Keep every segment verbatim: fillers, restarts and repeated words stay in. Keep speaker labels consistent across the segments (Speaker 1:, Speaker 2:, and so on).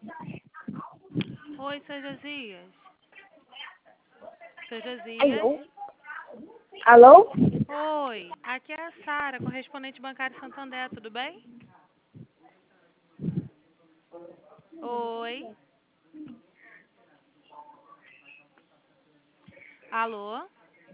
Speaker 1: Oi, seu Josias. Seu Josias.
Speaker 2: Alô? Alô?
Speaker 1: Oi, aqui é a Sara, correspondente bancário Santander, tudo bem? Oi. Alô?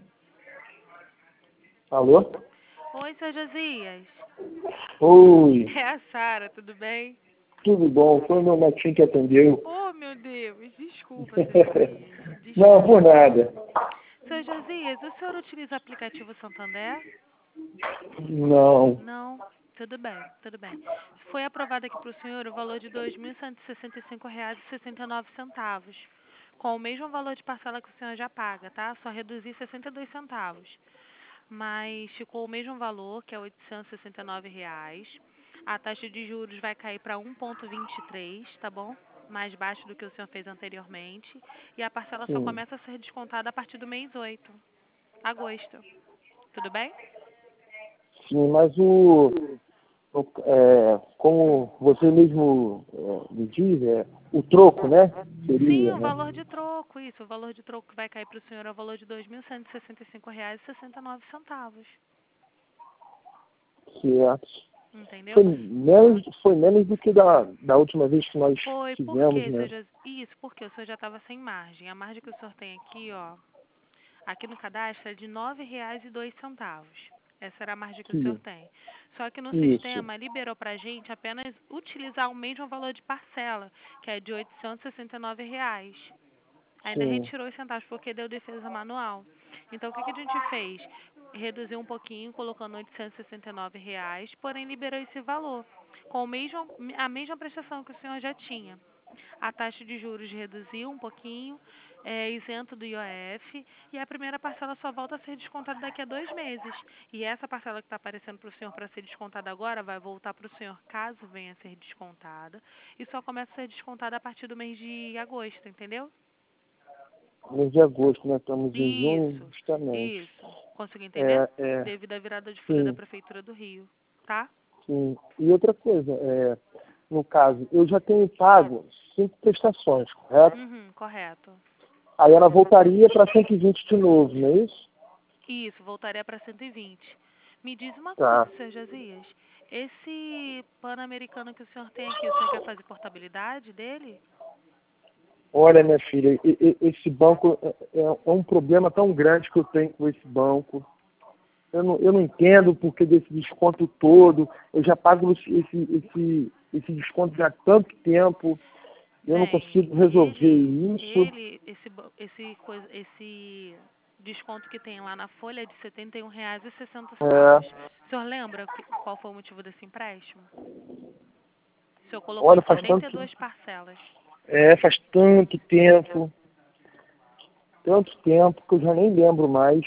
Speaker 2: Alô?
Speaker 1: Oi, seu Josias.
Speaker 2: Oi,
Speaker 1: É a Sara, tudo bem?
Speaker 2: tudo bom? Foi o meu netinho que atendeu.
Speaker 1: Oh, meu Deus, desculpa, seu Josias.
Speaker 2: Não,
Speaker 1: Desculpa.
Speaker 2: por nada.
Speaker 1: Seu Josias, o senhor utiliza o aplicativo Santander?
Speaker 2: Não.
Speaker 1: Não. Tudo bem, tudo bem. Foi aprovado aqui para o senhor o valor de dois mil cento e sessenta e cinco reais e sessenta e nove centavos, com o mesmo valor de parcela que o senhor já paga, tá? Só reduzir sessenta e dois centavos. Mas ficou o mesmo valor, que é oitocentos e sessenta e nove reais. A taxa de juros vai cair para um vírgula vinte e três, tá bom? Mais baixo do que o senhor fez anteriormente. E a parcela só
Speaker 2: Sim,
Speaker 1: começa a ser descontada a partir do mês oito, agosto. Tudo bem?
Speaker 2: sim, mas o, o- é,
Speaker 1: Hum.
Speaker 2: como você mesmo é, me diz, é, o troco, né?
Speaker 1: Sim,
Speaker 2: Seria,
Speaker 1: o
Speaker 2: né?
Speaker 1: valor de troco, isso. O valor de troco que vai cair para o senhor é o valor de dois mil cento e sessenta e cinco reais e sessenta e nove centavos.
Speaker 2: Certo. Foi
Speaker 1: Entendeu?
Speaker 2: menos, foi menos do que da, da última vez que nós
Speaker 1: Foi
Speaker 2: fizemos,
Speaker 1: porque,
Speaker 2: né?
Speaker 1: seja isso, porque o senhor já estava sem margem. A margem que o senhor tem aqui, ó, aqui no cadastro é de nove reais e dois centavos. Essa era a margem que o senhor
Speaker 2: Sim,
Speaker 1: tem. Só que no
Speaker 2: isso.
Speaker 1: sistema liberou para a gente apenas utilizar o mesmo valor de parcela, que é de oitocentos e sessenta e nove reais. Ainda
Speaker 2: Sim,
Speaker 1: retirou os centavos porque deu defesa manual. Então, o que, que a gente fez? Reduziu um pouquinho, colocando oitocentos e sessenta e nove reais, porém liberou esse valor, com o mesmo, a mesma prestação que o senhor já tinha. A taxa de juros reduziu um pouquinho, é isento do I O F, e a primeira parcela só volta a ser descontada daqui a dois meses. E essa parcela que está aparecendo para o senhor para ser descontada agora vai voltar para o senhor caso venha a ser descontada, e só começa a ser descontada a partir do mês de agosto, entendeu?
Speaker 2: mês de agosto, né? Estamos em junho,
Speaker 1: Isso,
Speaker 2: justamente.
Speaker 1: isso. Conseguiu entender?
Speaker 2: É, é,
Speaker 1: Devido à virada de folha da
Speaker 2: sim,
Speaker 1: Prefeitura do Rio, tá?
Speaker 2: sim. E outra coisa, é, no caso, eu já tenho pago cinco prestações, correto?
Speaker 1: Uhum, correto.
Speaker 2: Aí ela voltaria para cento e vinte de novo, não é isso?
Speaker 1: Isso, voltaria para cento e vinte. Me diz uma coisa,
Speaker 2: Tá.
Speaker 1: senhor Josias. Esse Pan-Americano que o senhor tem aqui, o senhor quer fazer portabilidade dele?
Speaker 2: Olha, minha filha, e- e- esse banco é, é é um problema tão grande que eu tenho com esse banco. Eu não, eu não entendo o porquê desse desconto todo. Eu já pago esse, esse, esse, esse desconto já há tanto tempo. Eu não
Speaker 1: Bem,
Speaker 2: consigo resolver
Speaker 1: ele,
Speaker 2: isso.
Speaker 1: ele, esse, ba- esse, coisa, esse desconto que tem lá na folha é de setenta e um reais e sessenta centavos.
Speaker 2: É,
Speaker 1: O senhor lembra que- qual foi o motivo desse empréstimo? O senhor colocou em
Speaker 2: olha, faz
Speaker 1: setenta e
Speaker 2: tanto,
Speaker 1: duas parcelas.
Speaker 2: é, faz tanto tempo, tanto tempo que eu já nem lembro mais.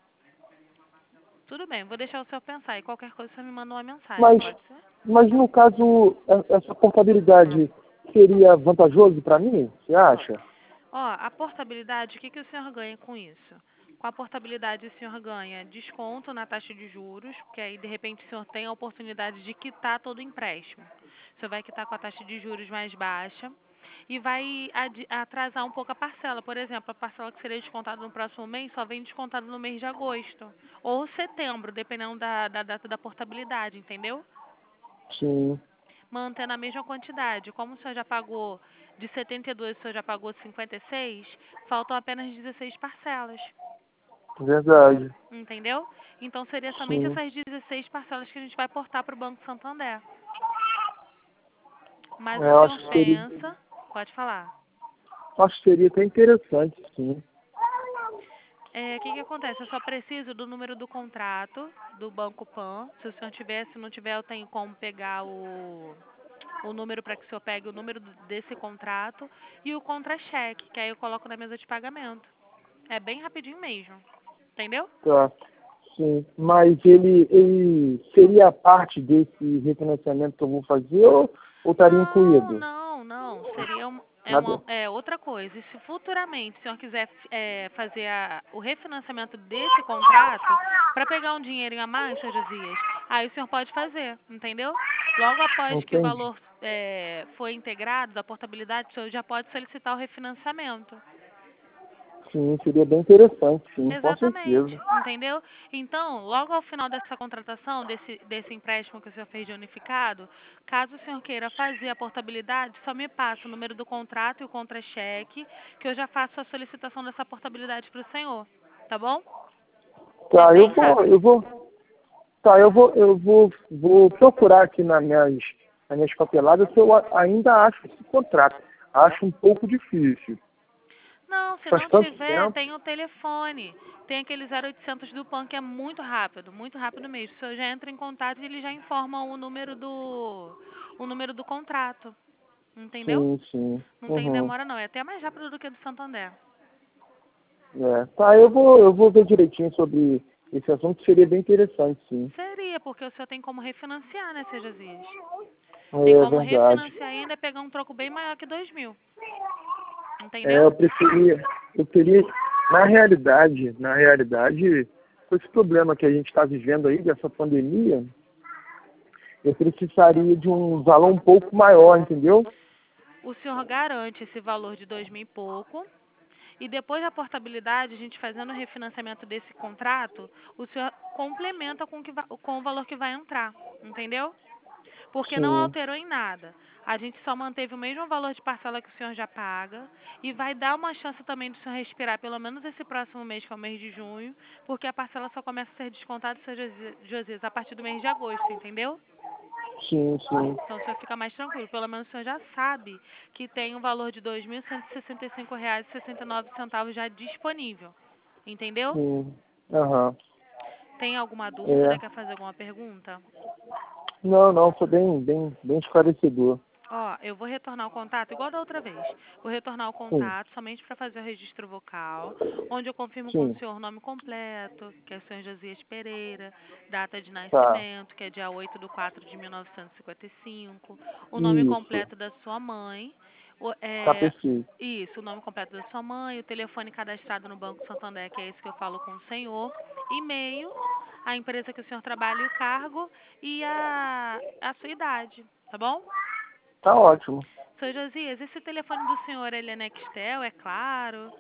Speaker 1: Tudo bem, vou deixar o senhor pensar. E qualquer coisa, o senhor me manda uma mensagem,
Speaker 2: Mas,
Speaker 1: pode ser?
Speaker 2: mas no caso, e- essa portabilidade seria vantajoso para mim? Você acha?
Speaker 1: Ó, a portabilidade, o que, que o senhor ganha com isso? Com a portabilidade, o senhor ganha desconto na taxa de juros, porque aí, de repente, o senhor tem a oportunidade de quitar todo o empréstimo. O senhor vai quitar com a taxa de juros mais baixa e vai adi- atrasar um pouco a parcela. Por exemplo, a parcela que seria descontada no próximo mês só vem descontada no mês de agosto. Ou setembro, dependendo da, da data da portabilidade, entendeu?
Speaker 2: Sim,
Speaker 1: Mantendo a mesma quantidade. Como o senhor já pagou de setenta e dois, o senhor já pagou cinquenta e seis, faltam apenas dezesseis parcelas.
Speaker 2: verdade.
Speaker 1: Entendeu? Então seria somente
Speaker 2: Sim.
Speaker 1: essas dezesseis parcelas que a gente vai portar para o Banco Santander. Mas
Speaker 2: É,
Speaker 1: o
Speaker 2: eu
Speaker 1: senhor
Speaker 2: acho que seria,
Speaker 1: pensa, pode falar.
Speaker 2: acho que seria até interessante, sim.
Speaker 1: É, o que, que acontece? Eu só preciso do número do contrato do Banco Pan. Se o senhor tiver, se não tiver, eu tenho como pegar o, o número para que o senhor pegue o número do- desse contrato e o contra-cheque, que aí eu coloco na mesa de pagamento. É bem rapidinho mesmo. Entendeu?
Speaker 2: Tá. Sim. Mas ele, ele seria parte desse refinanciamento que eu vou fazer ou, ou estaria
Speaker 1: Não,
Speaker 2: incluído?
Speaker 1: não, não. Seria um, é uma,
Speaker 2: Nada.
Speaker 1: é outra coisa. E se futuramente o senhor quiser é, fazer a, o refinanciamento desse contrato para pegar um dinheirinho a mais, senhor Josias, aí o senhor pode fazer, entendeu? Logo após que o
Speaker 2: Entendi.
Speaker 1: valor é, foi integrado da portabilidade, o senhor já pode solicitar o refinanciamento.
Speaker 2: Sim, seria bem interessante, sim, com
Speaker 1: Exatamente,
Speaker 2: certeza.
Speaker 1: entendeu? Então, logo ao final dessa contratação, desse, desse empréstimo que o senhor fez de unificado, caso o senhor queira fazer a portabilidade, só me passa o número do contrato e o contra-cheque, que eu já faço a solicitação dessa portabilidade para o senhor, tá bom? É
Speaker 2: Tá, eu
Speaker 1: bem
Speaker 2: vou,
Speaker 1: rápido.
Speaker 2: eu vou, tá, eu vou, eu vou, vou procurar aqui nas minhas, nas minhas papeladas se eu a- ainda acho esse contrato. Acho um pouco difícil.
Speaker 1: Não, se
Speaker 2: Faz
Speaker 1: não
Speaker 2: tanto
Speaker 1: tiver,
Speaker 2: tempo.
Speaker 1: tem o telefone. Tem aquele zero oitocentos do P A N que é muito rápido, muito rápido mesmo. O senhor já entra em contato e ele já informa o número do o número do contrato. Entendeu?
Speaker 2: Sim, sim.
Speaker 1: Não tem
Speaker 2: Uhum.
Speaker 1: demora não, é até mais rápido do que do Santander.
Speaker 2: É. Tá, eu vou, eu vou ver direitinho sobre esse assunto, seria bem interessante, sim.
Speaker 1: Seria, porque o senhor tem como refinanciar, né, seu Josias? Tem
Speaker 2: É
Speaker 1: como
Speaker 2: verdade.
Speaker 1: refinanciar ainda e pegar um troco bem maior que dois mil.
Speaker 2: É,
Speaker 1: Entendeu?
Speaker 2: eu preferia, eu teria, na realidade, na realidade, com esse problema que a gente está vivendo aí, dessa pandemia, eu precisaria de um valor um pouco maior, entendeu?
Speaker 1: O senhor garante esse valor de dois mil e pouco. E depois da portabilidade, a gente fazendo o refinanciamento desse contrato, o senhor complementa com, que va- com o valor que vai entrar. Entendeu? Porque não
Speaker 2: Sim,
Speaker 1: alterou em nada. A gente só manteve o mesmo valor de parcela que o senhor já paga e vai dar uma chance também do senhor respirar pelo menos esse próximo mês, que é o mês de junho, porque a parcela só começa a ser descontada, seu Josi- Josias, a partir do mês de agosto, entendeu?
Speaker 2: sim, sim,
Speaker 1: Então o senhor fica mais tranquilo. Pelo menos o senhor já sabe que tem um valor de dois mil cento e sessenta e cinco reais e sessenta e nove centavos já disponível. Entendeu?
Speaker 2: sim. Aham.
Speaker 1: Tem alguma dúvida?
Speaker 2: É.
Speaker 1: Quer fazer alguma pergunta?
Speaker 2: Não, não, foi bem, bem, bem esclarecedor.
Speaker 1: Ó, eu vou retornar o contato igual da outra vez. Vou retornar o
Speaker 2: Sim,
Speaker 1: contato somente para fazer o registro vocal, onde eu confirmo com o
Speaker 2: sim.
Speaker 1: senhor o nome completo, que é o senhor Josias Pereira, data de
Speaker 2: Tá.
Speaker 1: nascimento, que é dia oito de quatro de mil novecentos e cinquenta e cinco, o nome
Speaker 2: Isso.
Speaker 1: completo da sua mãe, o,
Speaker 2: Tá
Speaker 1: é,
Speaker 2: perfeito.
Speaker 1: isso, o nome completo da sua mãe, o telefone cadastrado no Banco Santander, que é esse que eu falo com o senhor, e-mail, a empresa que o senhor trabalha e o cargo e a, a sua idade, tá bom?
Speaker 2: Tá ótimo.
Speaker 1: Seu Josias, esse telefone do senhor, ele é Nextel, é claro?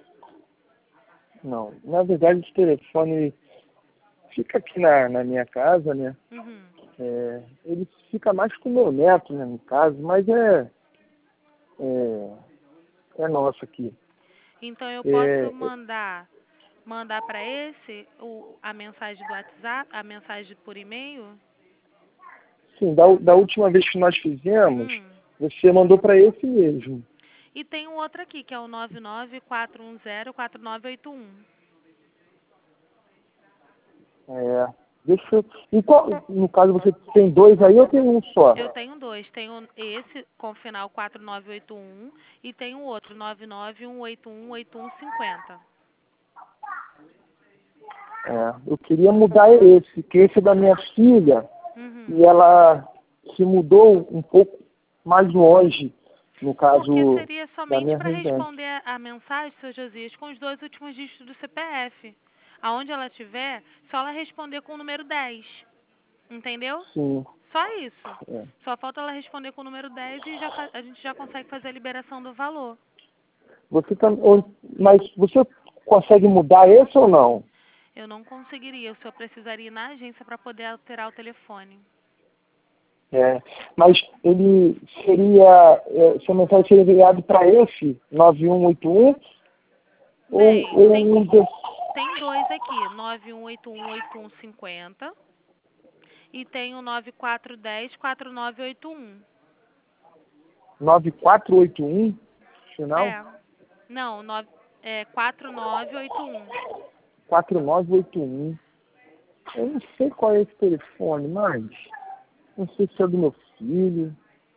Speaker 2: Não, na verdade esse telefone fica aqui na, na minha casa, né?
Speaker 1: Uhum.
Speaker 2: É, ele fica mais com o meu neto, né, no caso, mas é, é, é nosso aqui.
Speaker 1: Então eu posso
Speaker 2: É,
Speaker 1: mandar mandar para esse o, a mensagem do WhatsApp, a mensagem por e-mail?
Speaker 2: sim, da, da última vez que nós fizemos,
Speaker 1: Hum.
Speaker 2: você mandou para esse mesmo.
Speaker 1: E tem um outro aqui, que é o nove nove quatro um zero quatro nove oito um.
Speaker 2: É, deixa eu, e qual, no caso você tem dois aí ou tem um só?
Speaker 1: Eu tenho dois, tenho esse com final quatro nove oito um e tem o outro nove nove um oito um oito um cinco zero.
Speaker 2: É, eu queria mudar esse, que esse é da minha filha, e
Speaker 1: Uhum.
Speaker 2: ela se mudou um pouco mais longe, no
Speaker 1: Porque
Speaker 2: caso
Speaker 1: seria
Speaker 2: da
Speaker 1: somente
Speaker 2: minha
Speaker 1: para
Speaker 2: residência.
Speaker 1: responder a mensagem, seu Josias, com os dois últimos dígitos do C P F. Aonde ela estiver, só ela responder com o número dez. Entendeu?
Speaker 2: Sim,
Speaker 1: Só isso.
Speaker 2: é.
Speaker 1: Só falta ela responder com o número dez e já, fa- a gente já consegue fazer a liberação do valor.
Speaker 2: Você tá, ou- mas você consegue mudar esse ou não?
Speaker 1: Eu não conseguiria, o senhor precisaria ir na agência para poder alterar o telefone.
Speaker 2: É, mas ele seria, é, sua mensagem seria enviado para esse nove um oito um ou,
Speaker 1: Bem,
Speaker 2: ou
Speaker 1: tem,
Speaker 2: um de,
Speaker 1: tem dois aqui, nove um oito um oito um cinco zero e tem o nove quatro um zero quatro nove oito um.
Speaker 2: nove quatro oito um, final?
Speaker 1: É. Não, nove, é quatro nove oito um.
Speaker 2: quatro nove oito um. Eu não sei qual é esse telefone, mas não sei se é do meu filho.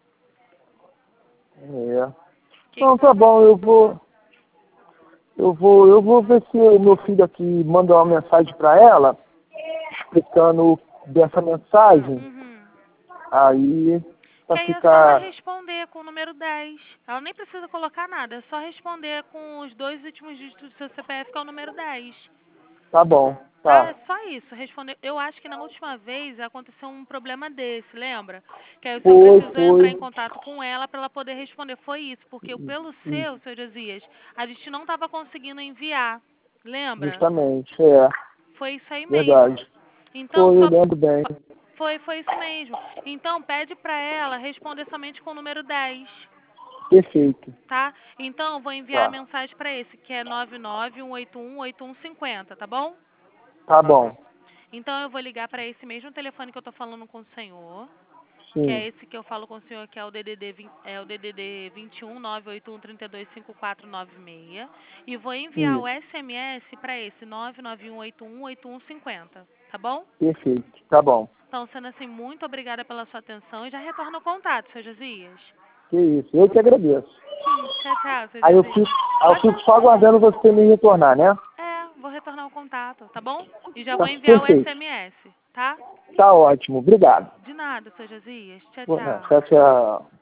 Speaker 2: É.
Speaker 1: Que que
Speaker 2: Não,
Speaker 1: o senhor
Speaker 2: tá
Speaker 1: vai...
Speaker 2: bom, eu vou, eu vou, eu vou ver se o meu filho aqui manda uma mensagem para ela, explicando dessa mensagem,
Speaker 1: Uhum.
Speaker 2: aí
Speaker 1: Que
Speaker 2: para
Speaker 1: aí é só ela
Speaker 2: ficar.
Speaker 1: responder com o número dez. Ela nem precisa colocar nada, é só responder com os dois últimos dígitos do seu C P F, que é o número dez.
Speaker 2: Tá bom,
Speaker 1: Tá? É
Speaker 2: tá.
Speaker 1: só isso. Responder. Eu acho que na última vez aconteceu um problema desse, lembra? Que aí o senhor
Speaker 2: Foi,
Speaker 1: precisou entrar em
Speaker 2: foi.
Speaker 1: contato com ela para ela poder responder. Foi isso, porque pelo seu, seu Josias, a gente não estava conseguindo enviar. Lembra?
Speaker 2: Justamente, é.
Speaker 1: Foi isso aí mesmo.
Speaker 2: Verdade.
Speaker 1: Então,
Speaker 2: Foi, eu
Speaker 1: só
Speaker 2: lembro bem.
Speaker 1: foi, foi isso mesmo. Então, pede para ela responder somente com o número dez.
Speaker 2: Perfeito.
Speaker 1: Tá? Então, eu vou enviar a
Speaker 2: Tá.
Speaker 1: mensagem para esse, que é nove nove um oito um oito um cinco zero, tá bom?
Speaker 2: Tá bom.
Speaker 1: Então, eu vou ligar para esse mesmo telefone que eu tô falando com o senhor, que
Speaker 2: Sim.
Speaker 1: é esse que eu falo com o senhor, que é o D D D, vinte é o D D D vinte e um nove oito um três dois cinco quatro nove seis, e vou enviar o
Speaker 2: Isso.
Speaker 1: S M S para esse nove nove um oito um oito um cinco zero, tá bom?
Speaker 2: Perfeito. Tá bom.
Speaker 1: Então, sendo assim, muito obrigada pela sua atenção e já retorno o contato, seu Josias.
Speaker 2: Que isso. Eu que agradeço.
Speaker 1: Hum, tchau, tchau, seu
Speaker 2: Aí eu
Speaker 1: Josias.
Speaker 2: fico, aí eu fico só aguardando você me retornar, né?
Speaker 1: É, vou retornar o contato, tá bom? E já
Speaker 2: Tá
Speaker 1: vou enviar o
Speaker 2: perfeito.
Speaker 1: S M S, tá?
Speaker 2: Tá ótimo. Obrigado.
Speaker 1: De nada, seu Josias. Tchau,
Speaker 2: Tchau,
Speaker 1: tchau.
Speaker 2: tchau.